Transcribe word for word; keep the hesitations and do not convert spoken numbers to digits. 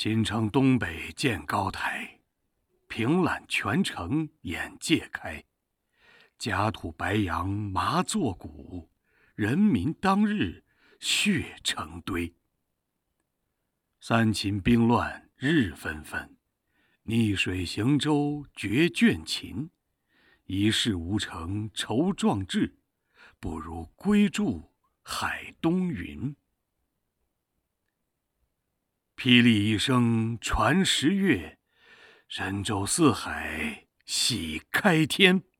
秦城东北建高台，凭览全城眼界开。甲土白杨麻作鼓，人民当日血成堆。三秦兵乱日纷纷，逆水行舟绝卷秦。一事无成愁壮志，不如归住海东云。霹雳一声传十月，神州四海喜开天。